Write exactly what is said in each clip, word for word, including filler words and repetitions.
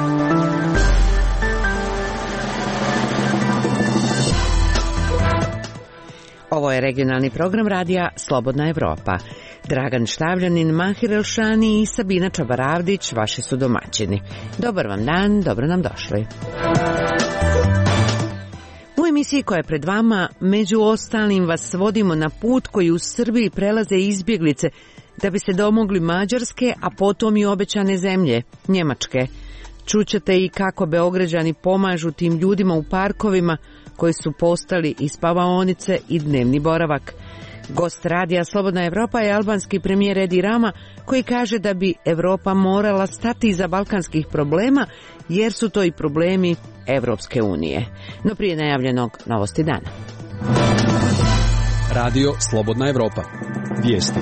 Ovo je regionalni program radija Slobodna Evropa. Dragan Štavljanin, Mahir Elšani i Sabina Čabaravdić vaši su domaćini. Dobar vam dan, dobro nam došli. U emisiji koja je pred vama, među ostalim vas vodimo na put koji u Srbiji prelaze izbjeglice da bi se domogli Mađarske, a potom i obećane zemlje, Njemačke. Čućete i kako Beograđani pomažu tim ljudima u parkovima koji su postali i spavaonice i dnevni boravak. Gost radija Slobodna Evropa je albanski premijer Edi Rama, koji kaže da bi Evropa morala stati iza balkanskih problema, jer su to i problemi Evropske unije. No prije najavljenog novosti dana. Radio Slobodna Evropa. Vijesti.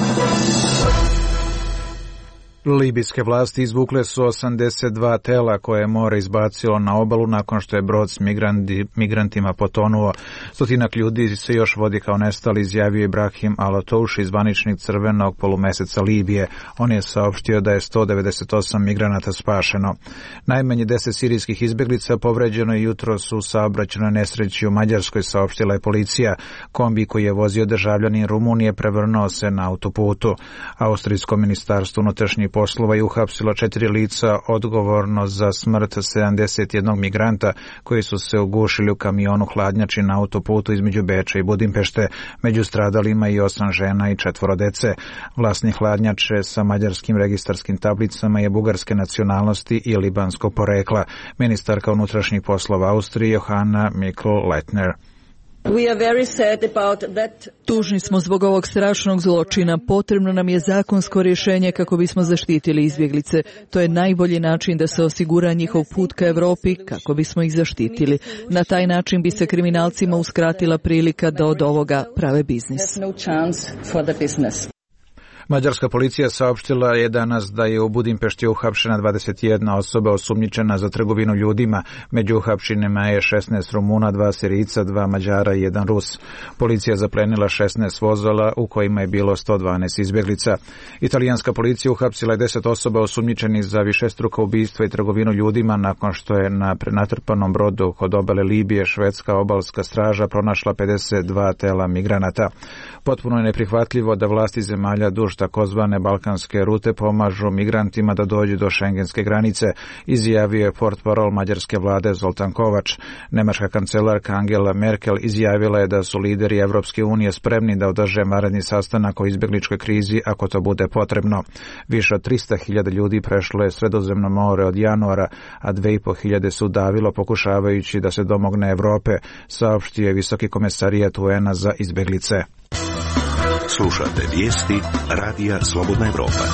Libijske vlasti izvukle su osamdeset dva tela koje je more izbacilo na obalu nakon što je brod s migranti, migrantima potonuo. Stotinak ljudi se još vodi kao nestali, izjavio Ibrahim Al-Touši, zvaničnik crvenog polumeseca Libije. On je saopštio da je sto devedeset osam migranata spašeno. Najmanje deset sirijskih izbjeglica povređeno je jutros u saobraćajnoj nesreći u Mađarskoj, saopštila je policija. Kombi koji je vozio državljanin Rumunije prevrnuo se na autoputu. Austrijsko ministarstvo unutrašnjih poslova je uhapsilo četiri lica odgovorno za smrt sedamdeset jednog migranta koji su se ugušili u kamionu hladnjači na autoputu između Beča i Budimpešte. Među stradalima i osam žena i četvoro dece. Vlasnik hladnjače sa mađarskim registarskim tablicama je bugarske nacionalnosti i libanskog porekla. Ministarka unutrašnjih poslova Austrije Johanna Mikl-Leitner. Tužni smo zbog ovog strašnog zločina. Potrebno nam je zakonsko rješenje kako bismo zaštitili izbjeglice. To je najbolji način da se osigura njihov put ka Europi kako bismo ih zaštitili. Na taj način bi se kriminalcima uskratila prilika da od ovoga prave biznis. Mađarska policija saopštila je danas da je u Budimpešti uhapšena dvadeset jedna osoba osumnjičena za trgovinu ljudima. Među uhapšenima je šesnaest Rumuna, dva Sirijca, dva Mađara i jedan Rus. Policija zaplenila šesnaest vozila u kojima je bilo sto dvanaest izbjeglica. Italijanska policija uhapsila je deset osoba osumnjičenih za višestruka ubistva i trgovinu ljudima nakon što je na prenatrpanom brodu kod obale Libije švedska obalska straža pronašla pedeset dva tela migranata. Potpuno je neprihvatljivo da vlasti zemalja duž takozvane balkanske rute pomažu migrantima da dođu do šengenske granice, izjavio je portparol mađarske vlade Zoltan Kovač. Nemačka kancelarka Angela Merkel izjavila je da su lideri Evropske unije spremni da održe vanredni sastanak o izbjegličkoj krizi ako to bude potrebno. Više od trista hiljada ljudi prešlo je Sredozemno more od januara, a dve i po hiljade su davilo pokušavajući da se domogne Evrope, saopštio je visoki komesarijat U N-a za izbjeglice. Slušate vijesti Radija Slobodna Evropa.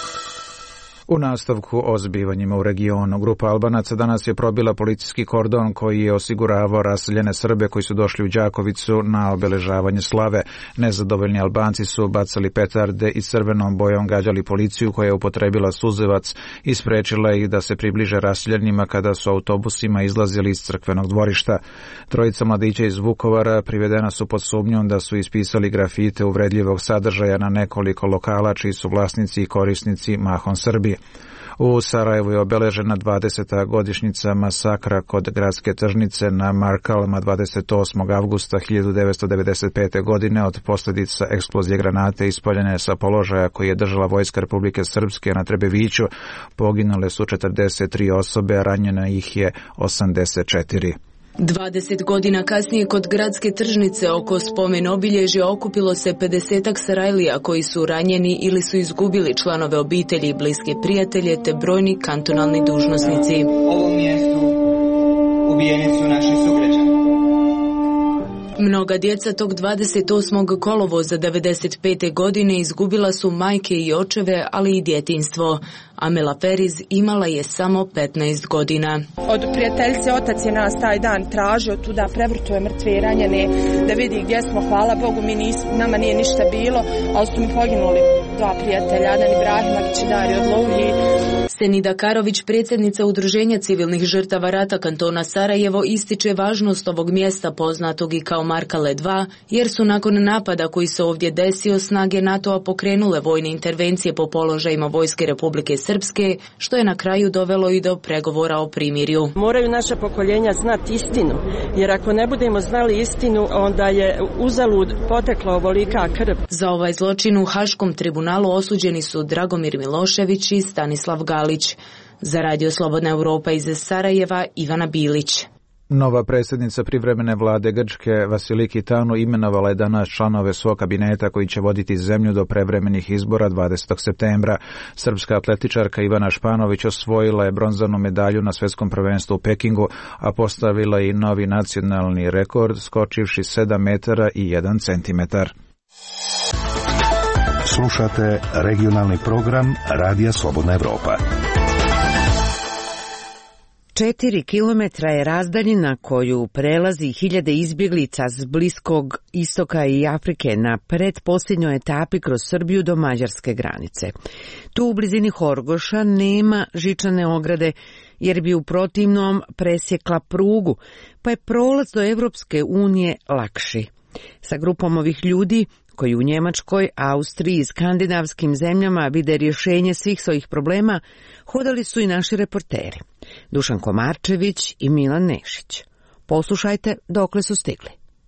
U nastavku o zbivanjima u regionu, grupa Albanaca danas je probila policijski kordon koji je osiguravao raseljene Srbe koji su došli u Đakovicu na obeležavanje slave. Nezadovoljni Albanci su bacali petarde i crvenom bojom gađali policiju koja je upotrebila suzevac i sprečila ih da se približe raseljenima kada su autobusima izlazili iz crkvenog dvorišta. Trojica mladića iz Vukovara privedena su pod sumnjom da su ispisali grafite uvredljivog sadržaja na nekoliko lokala čiji su vlasnici i korisnici mahom Srbi. U Sarajevu je obeležena dvadeseta godišnjica masakra kod gradske tržnice na Markalama dvadeset osmog avgusta hiljadu devetsto devedeset pete. godine od posljedica eksplozije granate ispaljene sa položaja koji je držala vojska Republike Srpske na Trebeviću. Poginule su četrdeset tri osobe, a ranjena ih je osamdeset četiri. dvadeset godina kasnije kod gradske tržnice oko spomen obilježja okupilo se pedesetak Sarajlija koji su ranjeni ili su izgubili članove obitelji i bliske prijatelje te brojni kantonalni dužnosnici. U ovom mjestu ubijeni su naši sugrađani. Mnoga djeca tog dvadeset osmog kolovoza devedeset pete. godine izgubila su majke i očeve, ali i djetinjstvo. Amela Feriz imala je samo petnaest godina. Od prijateljice otac je nas taj dan tražio tuda, prevrtuje mrtve i ranjene da vidi gdje smo. Hvala Bogu, mi nis, nama nije ništa bilo, ali su mi poginuli dva prijatelja, Adan Ibrahimović i Dario Odlovlji. Senida Karović, predsjednica Udruženja civilnih žrtava rata kantona Sarajevo, ističe važnost ovog mjesta poznatog i kao Markale dva, jer su nakon napada koji se ovdje desio snage NATO-a pokrenule vojne intervencije po položajima Vojske Republike Srpske, što je na kraju dovelo i do pregovora o primirju. Moraju naša pokoljenja znati istinu, jer ako ne budemo znali istinu, onda je uzalud potekla ovolika krv. Za ovaj zločin u Haškom tribunalu osuđeni su Dragomir Milošević i Stanislav Galić. Za Radio Slobodna Europa iz Sarajeva, Ivana Bilić. Nova predsjednica privremene vlade Grčke Vasiliki Tanu imenovala je danas članove svog kabineta koji će voditi zemlju do prevremenih izbora dvadesetog septembra. Srpska atletičarka Ivana Španović osvojila je bronzanu medalju na svjetskom prvenstvu u Pekingu, a postavila i novi nacionalni rekord skočivši sedam metara i jedan centimetar. Slušate regionalni program Radija Slobodna Evropa. Četiri kilometra je razdaljina koju prelazi hiljade izbjeglica s Bliskog istoka i Afrike na pretposljednjoj etapi kroz Srbiju do mađarske granice. Tu u blizini Horgoša nema žičane ograde jer bi u protivnom presjekla prugu, pa je prolaz do Evropske unije lakši. Sa grupom ovih ljudi koji u Njemačkoj, Austriji i skandinavskim zemljama vide rješenje svih svojih problema, hodali su i naši reporteri Dušan Komarčević i Milan Nešić. Poslušajte dokle su stigli.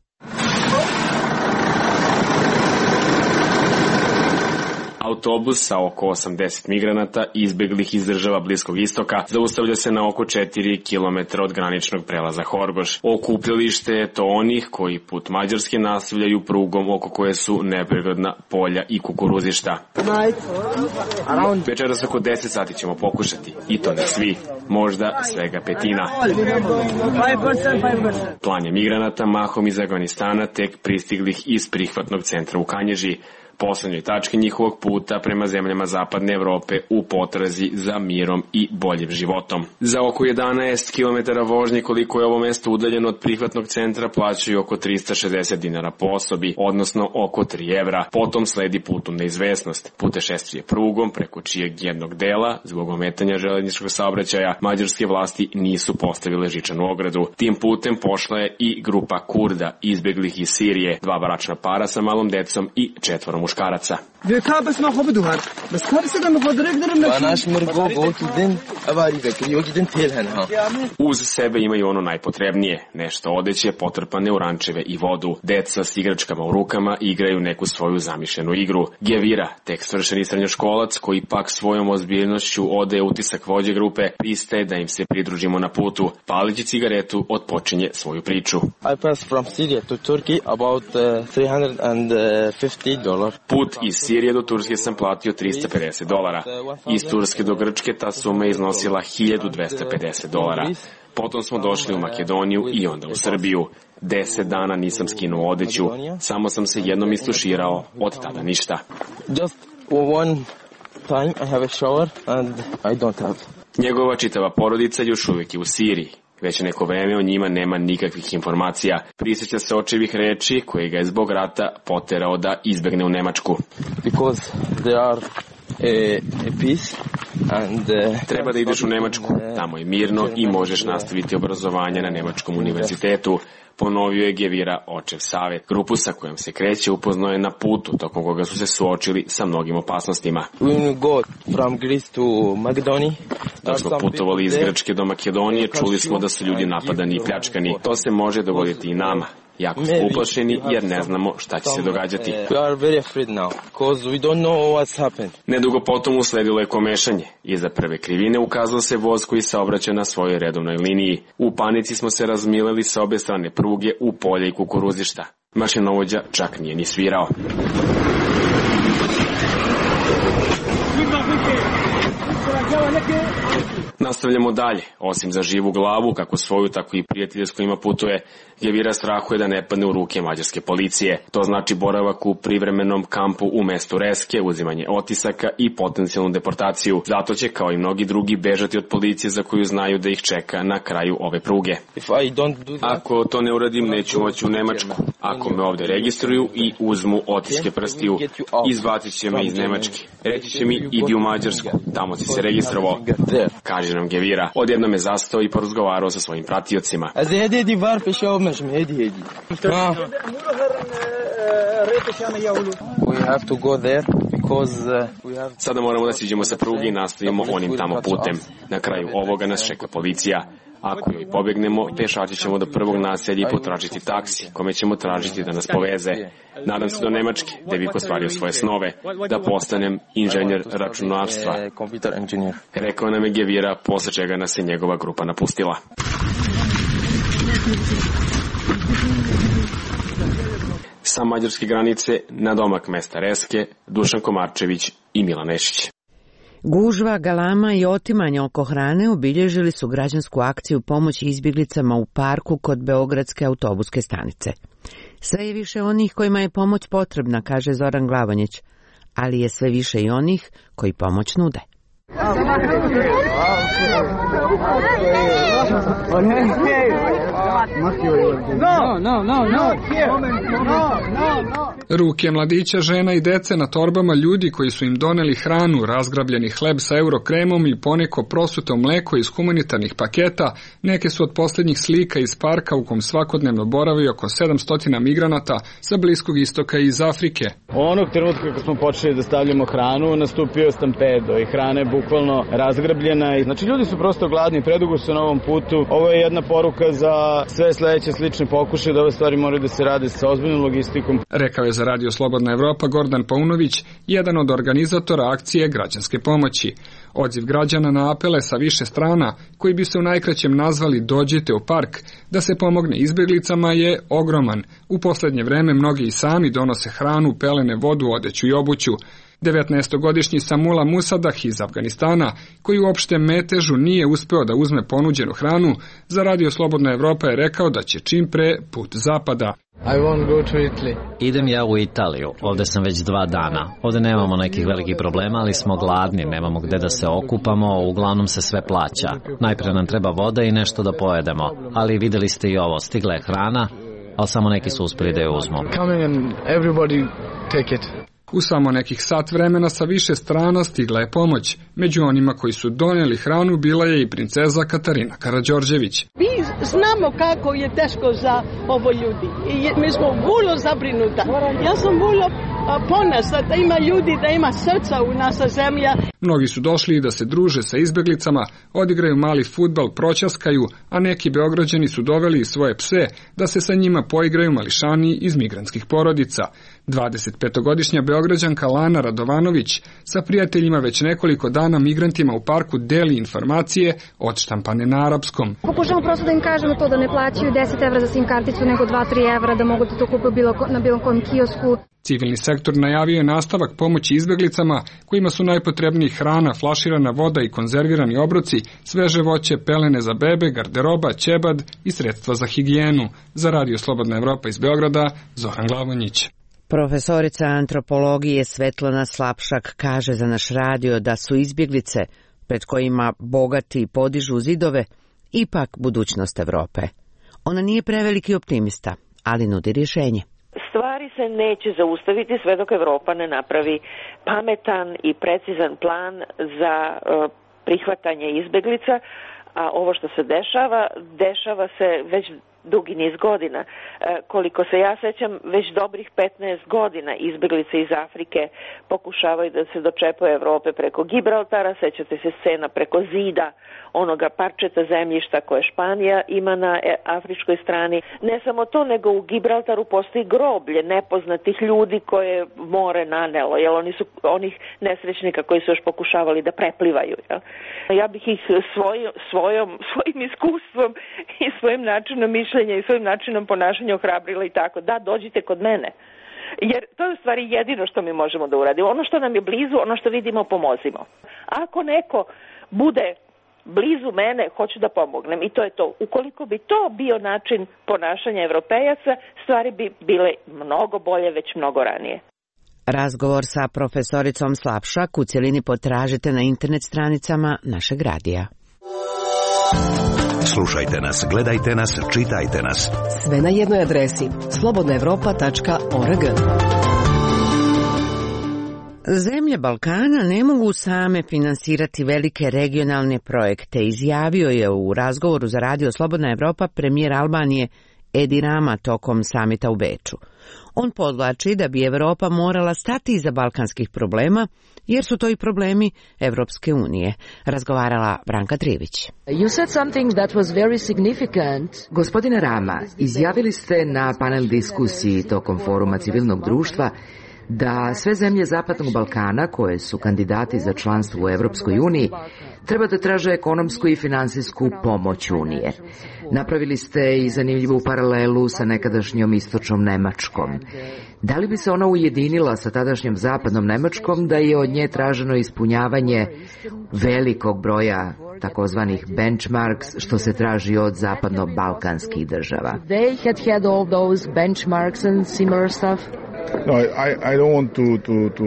Autobus sa oko osamdeset migranata izbjeglih iz država Bliskog istoka zaustavlja se na oko četiri kilometra od graničnog prelaza Horgoš. Okupljalište je to onih koji put Mađarske nastavljaju prugom oko koje su nepregledna polja i kukuruzišta. Večeras oko deset sati ćemo pokušati, i to ne svi, možda svega petina. Klanje migranata mahom iz Afganistana tek pristiglih iz prihvatnog centra u Kanježi, poslednjoj tački njihovog puta prema zemljama zapadne Evrope u potrazi za mirom i boljim životom. Za oko jedanaest kilometara vožnje koliko je ovo mesto udaljeno od prihvatnog centra plaćaju oko trista šezdeset dinara po osobi, odnosno oko tri evra. Potom sledi put u neizvesnost. Putešestvije prugom preko čijeg jednog dela, zbog ometanja železničkog saobraćaja, mađarske vlasti nisu postavile žičanu ogradu. Tim putem pošla je i grupa Kurda, izbjeglih iz Sirije, dva bračna para sa malom decom i četvoro muškaraca. Uz sebe imaju ono najpotrebnije, nešto odeće, potrpane u rančeve i vodu. Deca s igračkama u rukama igraju neku svoju zamišljenu igru. Gevira, tek svršeni srednjoškolac koji pak svojom ozbiljnošću odaje utisak vođe grupe, pristaje da im se pridružimo na putu. Palići cigaretu otpočinje svoju priču. I passed from Syria to Turkey about uh, three hundred fifty dollars. Put iz Sirije do Turske sam platio trista pedeset dolara. Iz Turske do Grčke ta suma je iznosila hiljadu dvesta pedeset dolara. Potom smo došli u Makedoniju i onda u Srbiju. Deset dana nisam skinuo odeću, samo sam se jednom istuširao, od tada ništa. Just one time I have a shower and I don't have. Njegova čitava porodica još uvijek je u Siriji. Već neko vreme o njima nema nikakvih informacija. Prisjeća se očevih reči koje ga je zbog rata poterao da izbegne u Nemačku. Because there are a, a peace and, uh, Treba da ideš u Nemačku, tamo je mirno i možeš nastaviti obrazovanje na Nemačkom univerzitetu, ponovio je Gevira očev savjet. Grupu sa kojom se kreće upoznao je na putu, tokom koga su se suočili sa mnogim opasnostima. When we go from Greece to Macedonia, dok smo putovali iz Grčke do Makedonije, čuli smo da su ljudi napadani i pljačkani. To se može dogoditi i nama. Jako smo uplašeni jer ne znamo šta će se događati. Nedugo potom usledilo je komešanje. Iza prve krivine ukazao se voz koji saobraća na svojoj redovnoj liniji. U panici smo se razmileli sa obe strane pruge u polje i kukuruzišta. Mašinovođa čak nije ni svirao. Na Nastavljamo dalje. Osim za živu glavu, kako svoju, tako i prijatelje s kojima putuje, Gevira strahuje da ne padne u ruke mađarske policije. To znači boravak u privremenom kampu u mestu Reske, uzimanje otisaka i potencijalnu deportaciju. Zato će, kao i mnogi drugi, bežati od policije za koju znaju da ih čeka na kraju ove pruge. Ako to ne uradim, neću moći u Nemačku. Ako me ovde registruju i uzmu otiske prstiju, izbacit će me iz Nemačke. Reći će mi, idi u Mađarsku, tamo si se registrovao, kaže nam Gevira. Odjednom je zastao i porazgovarao sa svojim pratiocima. Sada moramo da siđemo sa pruge i nastavimo onim tamo putem. Na kraju ovoga nas čeka policija. Ako joj pobegnemo, pešači ćemo do prvog naselja i potražiti taksi, kome ćemo tražiti da nas poveze. Nadam se do Nemačke, gde bih ostvario svoje snove, da postanem inženjer računarstva. Rekao nam je Gevira, posle čega nas je njegova grupa napustila. Sa mađarske granice, na domak mesta Reske, Dušan Komarčević i Milan Nešić. Gužva, galama i otimanje oko hrane obilježili su građansku akciju pomoći izbjeglicama u parku kod Beogradske autobuske stanice. Sve je više onih kojima je pomoć potrebna, kaže Zoran Glavonjić, ali je sve više i onih koji pomoć nude. Ruke mladića, žena i dece na torbama ljudi koji su im doneli hranu, razgrabljeni hleb sa eurokremom i poneko prosuto mleko iz humanitarnih paketa, neke su od posljednjih slika iz parka u kom svakodnevno boravi oko sedamsto migranata sa Bliskog istoka i iz Afrike. Onog trenutka kako smo počeli da stavljamo hranu, nastupio stampedo i hrana je bukvalno razgrabljena. Znači ljudi su prosto gladni, predugo su na ovom putu. Ovo je jedna poruka za sve sledeće slične pokušaje da ove stvari moraju da se rade sa ozbiljnom logistikom. Rekao je za Radio Slobodna Evropa Gordan Paunović, jedan od organizatora akcije građanske pomoći. Odziv građana na apele sa više strana, koji bi se u najkraćem nazvali Dođite u park, da se pomogne izbjeglicama, je ogroman. U poslednje vreme mnogi i sami donose hranu, pelene, vodu, odeću i obuću. devetnaestogodišnji Samula Musadah iz Afganistana, koji u opštem metežu nije uspeo da uzme ponuđenu hranu, za Radio Slobodna Evropa je rekao da će čim pre put zapada. I won't go to Italy. Idem ja u Italiju, ovde sam već dva dana. Ovde nemamo nekih velikih problema, ali smo gladni, nemamo gde da se okupamo, uglavnom se sve plaća. Najpre nam treba voda i nešto da pojedemo, ali videli ste i ovo, stigla je hrana, ali samo neki su uspeli da je uzmu. Coming and everybody take it. U samo nekih sat vremena sa više strana stigla je pomoć. Među onima koji su donijeli hranu bila je i princeza Katarina Karađorđević. Mi znamo kako je teško za ovo ljudi i mi smo vrlo zabrinuta. Ja sam vrlo ponosna da ima ljudi, da ima srca u naša zemlja. Mnogi su došli da se druže sa izbjeglicama, odigraju mali fudbal, proćaskaju, a neki Beograđani su doveli i svoje pse da se sa njima poigraju mališani iz migrantskih porodica. dvadesetpetogodišnja Beograđanka Lana Radovanović sa prijateljima već nekoliko dana migrantima u parku deli informacije odštampane na arapskom. Pokušamo prosto da im kažemo to da ne plaćaju deset evra za sim karticu nego dva do tri evra, da mogu da to kupuju bilo, na bilo kojem kiosku. Civilni sektor najavio je nastavak pomoći izbjeglicama kojima su najpotrebniji hrana, flaširana voda i konzervirani obroci, sveže voće, pelene za bebe, garderoba, ćebad i sredstva za higijenu. Za Radio Slobodna Evropa iz Beograda, Zoran Glavonjić. Profesorica antropologije Svetlana Slapšak kaže za naš radio da su izbjeglice, pred kojima bogati podižu zidove, ipak budućnost Evrope. Ona nije preveliki optimista, ali nudi rješenje. Stvari se neće zaustaviti sve dok Evropa ne napravi pametan i precizan plan za uh, prihvatanje izbjeglica, a ovo što se dešava, dešava se već dugi niz godina. E, koliko se ja sećam, već dobrih petnaest godina izbjeglice iz Afrike pokušavaju da se dočepaju Evrope preko Gibraltara, sećate se scena preko zida, onoga parčeta zemljišta koje Španija ima na afričkoj strani. Ne samo to, nego u Gibraltaru postoji groblje nepoznatih ljudi koje more nanelo, jer oni su onih nesrećnika koji su još pokušavali da preplivaju. Jel? Ja bih ih svoj, svojom, svojim iskustvom i svojim načinom mišljenja i svojim načinom ponašanja ohrabrila i tako. Da, dođite kod mene. Jer to je u stvari jedino što mi možemo da uradimo. Ono što nam je blizu, ono što vidimo, pomozimo. Ako neko bude blizu mene, hoću da pomognem i to je to. Ukoliko bi to bio način ponašanja Evropejaca, stvari bi bile mnogo bolje već mnogo ranije. Razgovor sa profesoricom Slapšak u cjelini potražite na internet stranicama našeg radija. Slušajte nas, gledajte nas, čitajte nas. Sve na jednoj adresi slobodna evropa tačka org. Zemlje Balkana ne mogu same finansirati velike regionalne projekte, izjavio je u razgovoru za radio Slobodna Evropa premijer Albanije Edi Rama tokom samita u Beču. On podvlači da bi Evropa morala stati iza balkanskih problema, jer su to i problemi Evropske unije. Razgovarala Branka Trivić. You said something that was very significant. Gospodine Rama, izjavili ste na panel diskusiji tokom foruma civilnog društva da sve zemlje Zapadnog Balkana koje su kandidati za članstvo u Evropskoj uniji treba da traže ekonomsku i finansijsku pomoć Unije. Napravili ste i zanimljivu paralelu sa nekadašnjom istočnom Nemačkom. Da li bi se ona ujedinila sa tadašnjom zapadnom Nemačkom da je od nje traženo ispunjavanje velikog broja takozvanih benchmarks što se traži od zapadno-balkanskih država? They had had all those benchmarks and similar stuff. No, I, I don't want to, to, to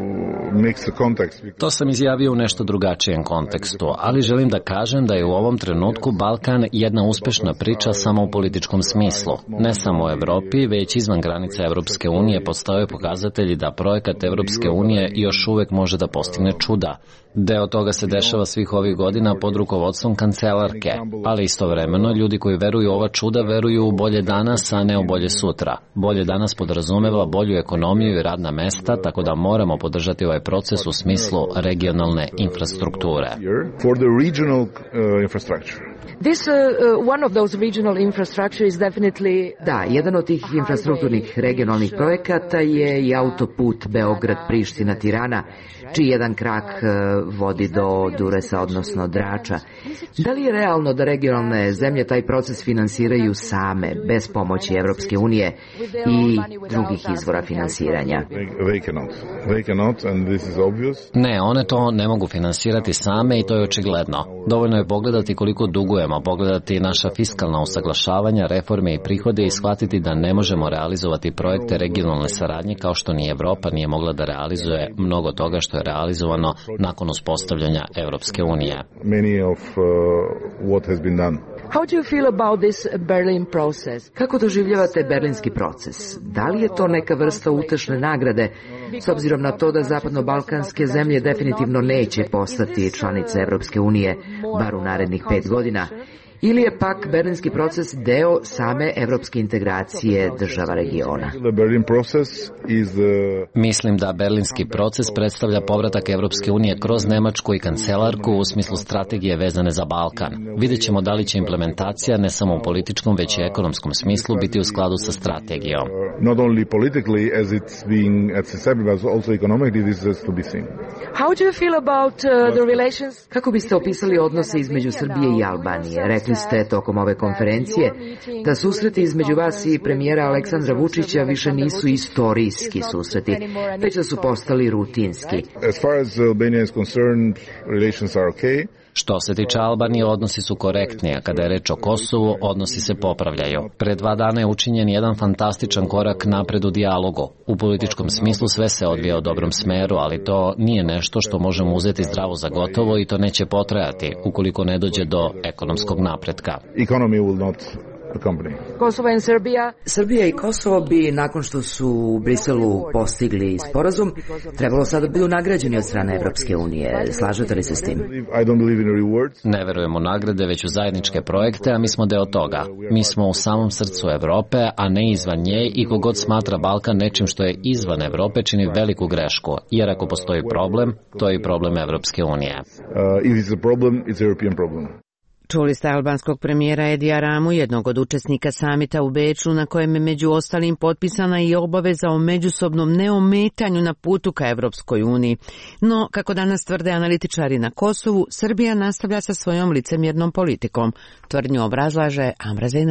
mix the context. To sam izjavio u nešto drugačijem kontekstu, ali želim da kažem da je u ovom trenutku Balkan jedna uspešna priča samo u političkom smislu. Ne samo u Evropi, već izvan granica Evropske unije postoje pokazatelji da projekat Evropske unije još uvek može da postigne čuda. Deo toga se dešava svih ovih godina pod rukovodstvom kancelarke, ali istovremeno ljudi koji veruju u ova čuda veruju u bolje danas, a ne u bolje sutra. Bolje danas podrazumeva bolju ekonomiju i radna mesta, tako da moramo podržati ovaj proces u smislu regionalne infrastrukture. For the regional uh, infrastructure. This uh, uh, one of those regional infrastructure is definitely Da, jedan od tih infrastrukturnih regionalnih projekata je i autoput Beograd-Priština-Tirana, čiji jedan krak uh, vodi do Duresa, odnosno Drača. Da li je realno da regionalne zemlje taj proces finansiraju same, bez pomoći Evropske unije i drugih izvora finansiranja? They cannot. They cannot, and this is obvious. Ne, one to ne mogu finansirati same i to je očigledno. Dovoljno je pogledati koliko dugujemo, pogledati naša fiskalna usaglašavanja, reforme i prihode i shvatiti da ne možemo realizovati projekte regionalne saradnje kao što ni Evropa nije mogla da realizuje mnogo toga što je realizovano nakon uspostavljanja Evropske unije. Many of uh, what has been done. How do you feel about this Berlin process? Kako doživljavate berlinski proces? Da li je to neka vrsta utešne nagrade, s obzirom na to da zapadno-balkanske zemlje definitivno neće postati članice Evropske unije, bar u narednih pet godina? Ili je pak berlinski proces deo same evropske integracije država regiona? Mislim da berlinski proces predstavlja povratak Evropske unije kroz Nemačku i kancelarku u smislu strategije vezane za Balkan. Vidjet ćemo da li će implementacija ne samo u političkom, već i ekonomskom smislu biti u skladu sa strategijom. Not only politically as it's being accepted, but also economically this is to be seen. How do you feel about uh, the relations? Kako biste opisali odnose između Srbije i Albanije? Rekli ste tokom ove konferencije da susreti između vas i premijera Aleksandra Vučića više nisu istorijski susreti, već da su postali rutinski. As far as Albania is concerned, relations are okay. Što se tiče Albanije, odnosi su korektni, a kada je reč o Kosovu, odnosi se popravljaju. Pre dva dana je učinjen jedan fantastičan korak napred u dijalogu. U političkom smislu sve se odvija u dobrom smeru, ali to nije nešto što možemo uzeti zdravo za gotovo i to neće potrajati ukoliko ne dođe do ekonomskog napretka. Economy will not Kosovo i Srbija. Srbija i Kosovo bi, nakon što su u Briselu postigli sporazum, trebalo sad da budu nagrađeni od strane Evropske unije. Slažete li se s tim? Ne verujemo u nagrade, već u zajedničke projekte, a mi smo deo toga. Mi smo u samom srcu Evrope, a ne izvan nje, i kogod smatra Balkan nečim što je izvan Evrope čini veliku grešku, jer ako postoji problem, to je i problem Evropske unije. Čuli ste albanskog premijera Edija Ramu, jednog od učesnika samita u Beču, na kojem je među ostalim potpisana i obaveza o međusobnom neometanju na putu ka Evropskoj uniji. No, kako danas tvrde analitičari na Kosovu, Srbija nastavlja sa svojom licemjernom politikom. Tvrdnju obrazlaže Amra Zejneli.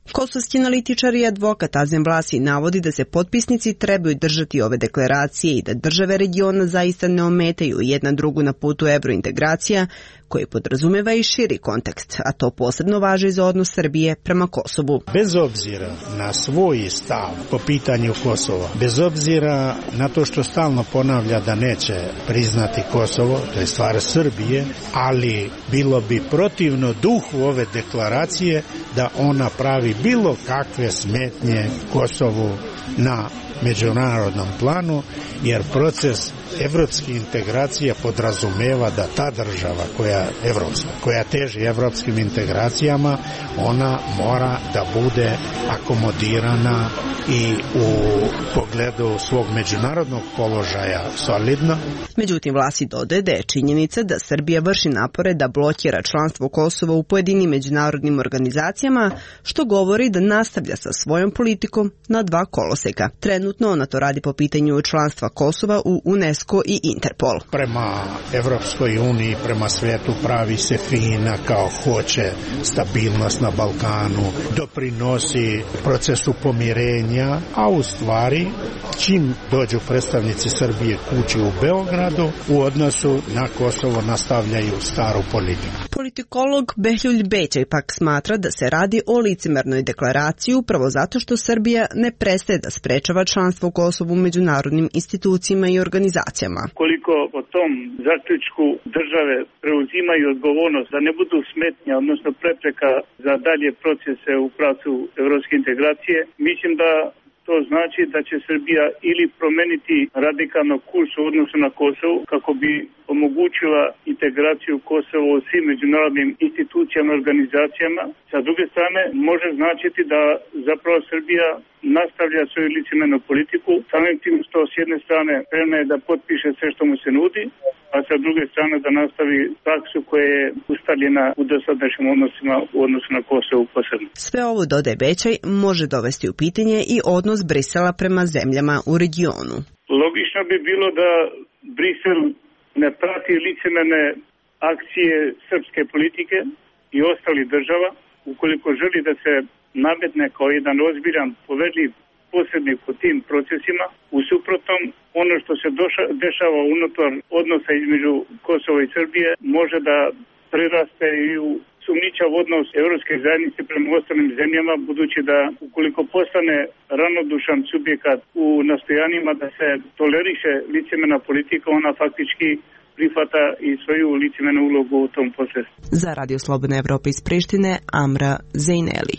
Kosovski analitičar i advokat Azem Vlasi navodi da se potpisnici trebaju držati ove deklaracije i da države regiona zaista ne ometaju jedna drugu na putu evrointegracija, koji podrazumeva i širi kontekst, a to posebno važi za odnos Srbije prema Kosovu. Bez obzira na svoj stav po pitanju Kosova, bez obzira na to što stalno ponavlja da neće priznati Kosovo, to je stvar Srbije, ali bilo bi protivno duhu ove deklaracije da ona pravi bilo kakve smetnje Kosovu na međunarodnom planu, jer proces evropske integracije podrazumeva da ta država koja evropska, koja teži evropskim integracijama, ona mora da bude akomodirana i u pogledu svog međunarodnog položaja solidno. Međutim, Vlasi dodaje da je činjenica da Srbija vrši napore da blokira članstvo Kosova u pojedinim međunarodnim organizacijama, što govori da nastavlja sa svojom politikom na dva koloseka. Trenutno ona to radi po pitanju članstva Kosova u UNESCO i Interpol. Prema Evropskoj uniji, prema svetu pravi se fina kao hoće stabilnost na Balkanu, doprinosi procesu pomirenja, a u stvari čim dođu predstavnici Srbije kući u Beogradu, u odnosu na Kosovo nastavljaju staru politiku. Politikolog Behlulj Bećaj pak smatra da se radi o licemernoj deklaraciji upravo zato što Srbija ne prestaje da sprečava članstvo Kosovu u međunarodnim institucijama i organizacijama. Koliko po tom zaključku države preuzimaju odgovornost da ne budu smetnja, odnosno prepreka za dalje procese u pravcu evropske integracije, mislim da to znači da će Srbija ili promeniti radikalno kurs u odnosu na Kosovo kako bi omogućila integraciju Kosova u svim međunarodnim institucijama i organizacijama. Sa druge strane, može značiti da zapravo Srbija nastavlja svoju licemernu politiku, samim tim što s jedne strane spremna je da potpiše sve što mu se nudi, a sa druge strane da nastavi praksu koja je ustaljena u dosadašnjim odnosima u odnosu na Kosovo posebno. Sve ovo, dodaje Bećaj, može dovesti u pitanje i odnos Brisela prema zemljama u regionu. Logično bi bilo da Brisel ne prati licemerne akcije srpske politike i ostalih država, ukoliko želi da se nametne kao jedan ozbiljan, poverljiv posrednik u tim procesima. U suprotnom, ono što se doša, dešava unutar odnosa između Kosova i Srbije može da preraste i u sumnjičav odnos evropske zajednice prema ostalim zemljama, budući da ukoliko postane ravnodušan subjekat u nastojanjima da se toleriše licemerna politika, ona faktički prihvata i svoju licemenu ulogu u tom procesu. Za Radio Slobodna Evropa iz Prištine, Amra Zejneli.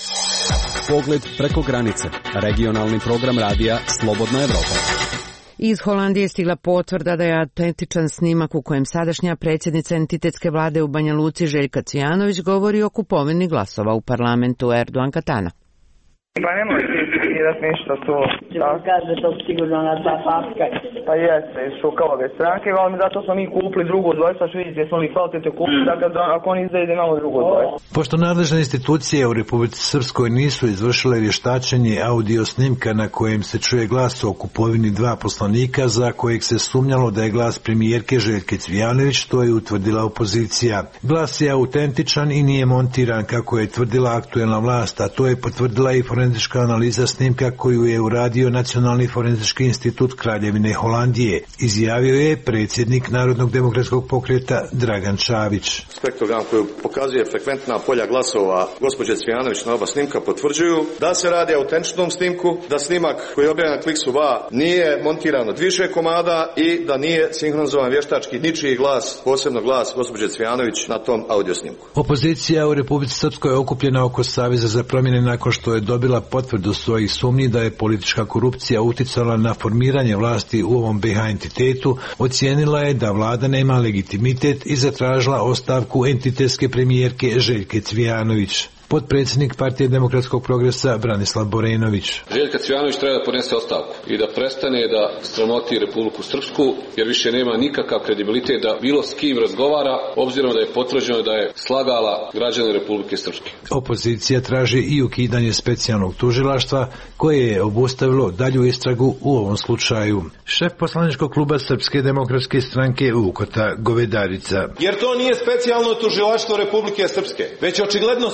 Pogled preko granice. Regionalni program radija Slobodna Evropa. Iz Holandije stigla potvrda da je autentičan snimak u kojem sadašnja predsjednica entitetske vlade u Banja Luci Željka Cvijanović govori o kupovini glasova u parlamentu Erdogan Katana. Pa ne možete ispitivati ništa to. Da kaže to sigurno na ta paska. Pa jeste, iz Šukalove stranke, ali zato smo mi kupili drugo dvojstvo, što vidite, smo li kvalitetno kupili, dakle, ako oni izdaje da imamo drugo dvojstvo. Pošto nadležne institucije u Republici Srpskoj nisu izvršile vještačenje audio snimka na kojem se čuje glas o kupovini dva poslanika za kojeg se sumnjalo da je glas premijerke Željke Cvijanović, to je utvrdila opozicija. Glas je autentičan i nije montiran kako je tvrdila aktuelna vlast, a to je potvrdila i forenzička analiza snimka koju je uradio Nacionalni forenzički institut Kraljevine Holandije, izjavio je predsjednik Narodnog demokratskog pokreta Dragan Čavić. Spektrogram koji pokazuje frekventna polja glasova gospođe Cvijanović na oba snimka potvrđuju da se radi o autentičnom snimku, da snimak koji je objavljen na Kliksu dva nije montiran od više komada i da nije sinhronizovan vještački ničiji glas, posebno glas gospođe Cvijanović na tom audio snimku. Opozicija u Republici Srpskoj je okupljena oko Saveza za promjene nakon što je dobila potvrdu svojih sumnji da je politička korupcija uticala na formiranje vlasti u ovom B H entitetu, ocijenila je da vlada nema legitimitet i zatražila ostavku entitetske premijerke Željke Cvijanović. Potpredsjednik Partije demokratskog progresa Branislav Borenović. Željka Cvijanović treba da ponese ostavku i da prestane da sramoti Republiku Srpsku, jer više nema nikakav kredibilitet da bilo s kim razgovara, obzirom da je potvrđeno da je slagala građane Republike Srpske. Opozicija traži i ukidanje specijalnog tužilaštva koje je obustavilo dalju istragu u ovom slučaju. Šef poslaničkog kluba Srpske demokratske stranke Vukota Govedarica. Jer to nije specijalno tužilaštvo Republike Srpske, već očigledno specijalno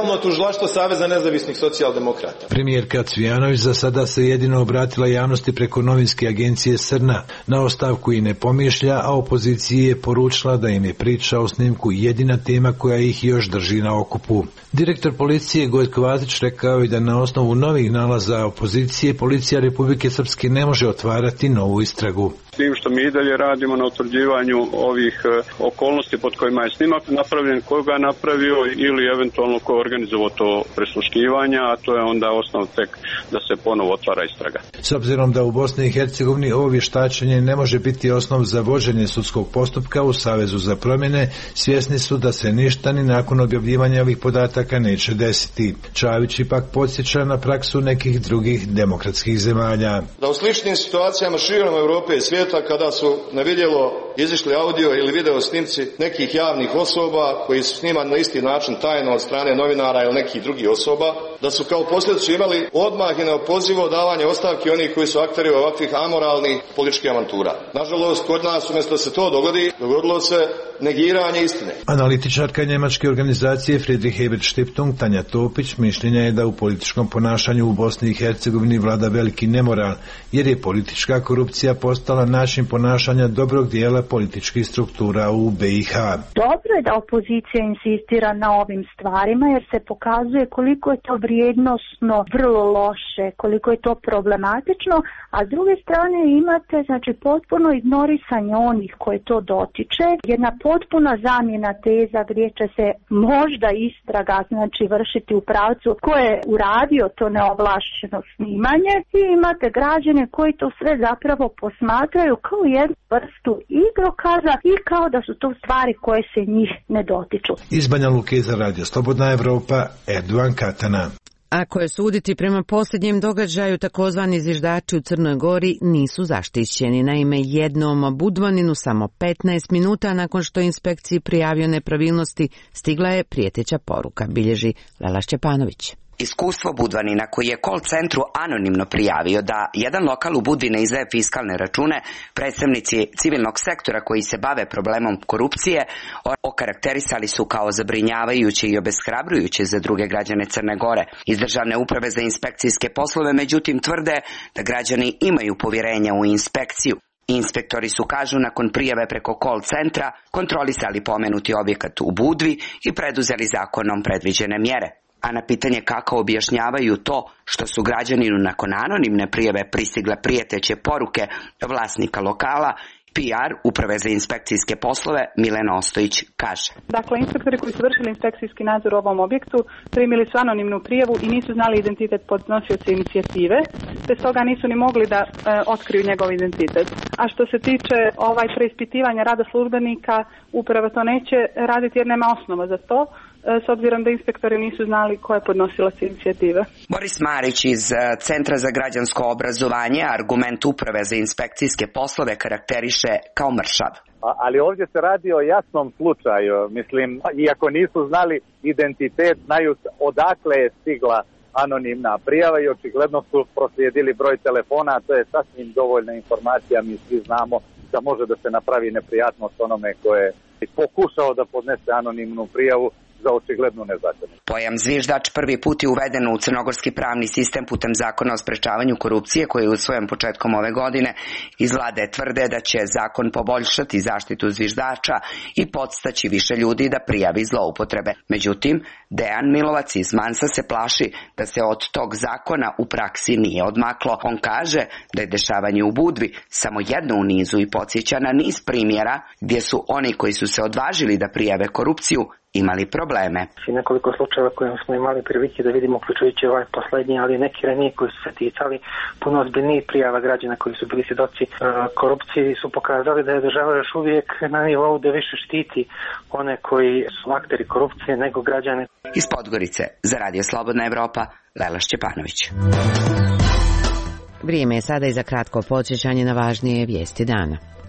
Generalno tužilaštvo Saveza nezavisnih socijaldemokrata. Premijerka Cvijanović za sada se jedino obratila javnosti preko novinske agencije Srna. Na ostavku i ne pomišlja, a opoziciji je poručila da im je priča o snimku jedina tema koja ih još drži na okupu. Direktor policije Gojko Vatić rekao je da na osnovu novih nalaza opozicije policija Republike Srpske ne može otvarati novu istragu. S tim što mi i dalje radimo na utvrđivanju ovih okolnosti pod kojima je snimak napravljen, ko ga napravio ili eventualno ko je organizovao to prisluškivanja, a to je onda osnov tek da se ponovo otvara istraga. S obzirom da u Bosni i Hercegovini ovo vještačenje ne može biti osnov za vođenje sudskog postupka u Savezu za promjene, svjesni su da se ništa ni nakon objavljivanja ovih podataka neće desiti. Čavić ipak podsjeća na praksu nekih drugih demokratskih zemalja. Da u sličnim situacijama širom Europe i svijeta, kada su na vidjelo izišli audio ili video snimci nekih javnih osoba koji su snimani na isti način tajno od strane novinara ili nekih drugih osoba, da su kao posljedicu imali odmah i neopozivo davanje ostavki onih koji su akteri ovakvih amoralnih političkih avantura. Nažalost, kod nas umjesto da se to dogodi, dogodilo se negiranje istine. Analitičarka njemačke organizacije Friedrich Ebert Stiftung Tanja Topić mišljenja je da u političkom ponašanju u Bosni i Hercegovini vlada veliki nemoral, jer je politička korupcija postala način ponašanja dobrog dijela političkih struktura u B i H. Dobro je da opozicija insistira na ovim stvarima, jer se pokazuje koliko je to vrijednosno vrlo loše, koliko je to problematično, a s druge strane imate znači potpuno ignorisanje onih koje to dotiče, jedna potpuna zamjena teza gdje će se možda istraga znači vršiti u pravcu ko je uradio to neovlašćeno snimanje i imate građane koji to sve zapravo posmatraju kao jednu vrstu igrokaza i kao da su to stvari koje se njih ne dotiču. Iz Banja Luke za Radio Slobodna Evropa, Erdogan Katana. Ako je suditi prema posljednjem događaju, takozvani zviždači u Crnoj Gori nisu zaštićeni. Naime, jednom Budvaninu samo petnaest minuta nakon što inspekciji prijavio nepravilnosti stigla je prijeteća poruka, bilježi Lela Šćepanović. Iskustvo Budvanina koji je call centru anonimno prijavio da jedan lokal u Budvi ne izdaje fiskalne račune, predstavnici civilnog sektora koji se bave problemom korupcije okarakterisali su kao zabrinjavajuće i obeshrabrujuće za druge građane Crne Gore. Iz Državne uprave za inspekcijske poslove međutim tvrde da građani imaju povjerenja u inspekciju. Inspektori su, kažu, nakon prijave preko call centra kontrolisali pomenuti objekat u Budvi i preduzeli zakonom predviđene mjere. A na pitanje kako objašnjavaju to što su građaninu nakon anonimne prijave pristigle prijeteće poruke vlasnika lokala, P R Uprave za inspekcijske poslove Milena Ostojić kaže. Dakle, inspektori koji su vršili inspekcijski nadzor u ovom objektu primili su anonimnu prijavu i nisu znali identitet podnosioca inicijative, te stoga nisu ni mogli da e, otkriju njegov identitet. A što se tiče ovaj preispitivanja rada službenika, uprava to neće raditi jer nema osnova za to, s obzirom da inspektori nisu znali ko je podnosilac inicijative. Boris Marić iz Centra za građansko obrazovanje argument Uprave za inspekcijske poslove karakteriše kao mršav. Ali ovdje se radi o jasnom slučaju. Mislim, iako nisu znali identitet, znaju odakle je stigla anonimna prijava i očigledno su proslijedili broj telefona, a to je sasvim dovoljna informacija, mi svi znamo da može da se napravi neprijatnost onome ko je pokušao da podnese anonimnu prijavu za očiglednu nezakonitost. Pojam zviždač prvi put je uveden u crnogorski pravni sistem putem zakona o sprečavanju korupcije koji je usvojen početkom ove godine. Iz vlade tvrde da će zakon poboljšati zaštitu zviždača i podstaći više ljudi da prijavi zloupotrebe. Međutim, Dejan Milovac iz Mansa se plaši da se od tog zakona u praksi nije odmaklo. On kaže da je dešavanje u Budvi samo jedno u nizu i podsjeća na niz primjera gdje su oni koji su se odvažili da prijave korupciju imali probleme. I nekoliko slučajeva koje smo imali prilike da vidimo, uključujući ovaj poslednji, ali neki ranije koji su se ticali puno ozbiljnijih prijava građana koji su bili svjedoci korupcije su pokazali da je država još uvijek na nivou da više štiti one koji su akteri korupcije nego građane. Iz Podgorice za Radio Slobodna Evropa, Lela Šćepanović. Vrijeme je sada i za kratko podsjećanje na važnije vijesti dana.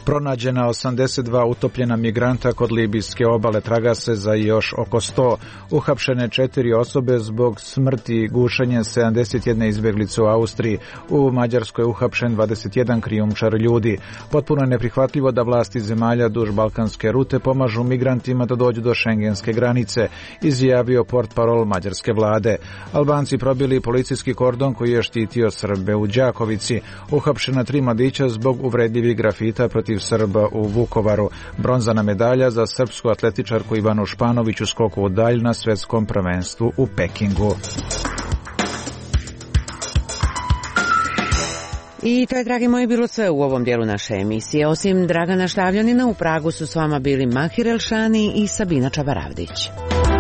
Pronađena osamdeset dva utopljena migranta kod libijske obale, traga se za još oko sto. Uhapšene četiri osobe zbog smrti i gušenja sedamdeset jedne izbjeglice u Austriji. U Mađarskoj uhapšen dvadeset jedan krijumčar ljudi. Potpuno je neprihvatljivo da vlasti zemalja duž balkanske rute pomažu migrantima da dođu do šengenske granice, izjavio portparol mađarske vlade. Albanci probili policijski kordon koji je štitio Srbe u Đakovici. Uhapšena tri mladića zbog uvredljivih grafita protiv Srba u Vukovaru. Bronzana medalja za srpsku atletičarku Ivanu Španović u skoku u dalj na svetskom prvenstvu u Pekingu. I to je, dragi moji, bilo sve u ovom dijelu naše emisije. Osim Dragana Štavljanina, u Pragu su s vama bili Mahir Elšani i Sabina Čabaravdić.